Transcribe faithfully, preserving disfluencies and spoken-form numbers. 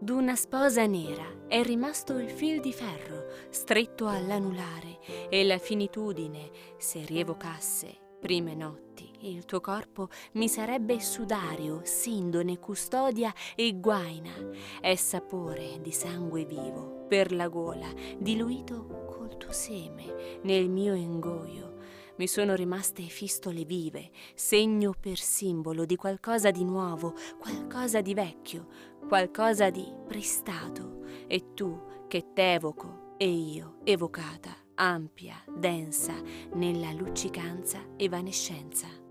D'una sposa nera è rimasto il fil di ferro stretto all'anulare, e la finitudine, se rievocasse prime notti, il tuo corpo mi sarebbe sudario, sindone, custodia e guaina. È sapore di sangue vivo per la gola, diluito col tuo seme nel mio ingoio. Mi sono rimaste fistole vive, segno per simbolo di qualcosa di nuovo, qualcosa di vecchio, qualcosa di prestato. E tu che t'evoco e io evocata, ampia, densa, nella luccicanza evanescenza.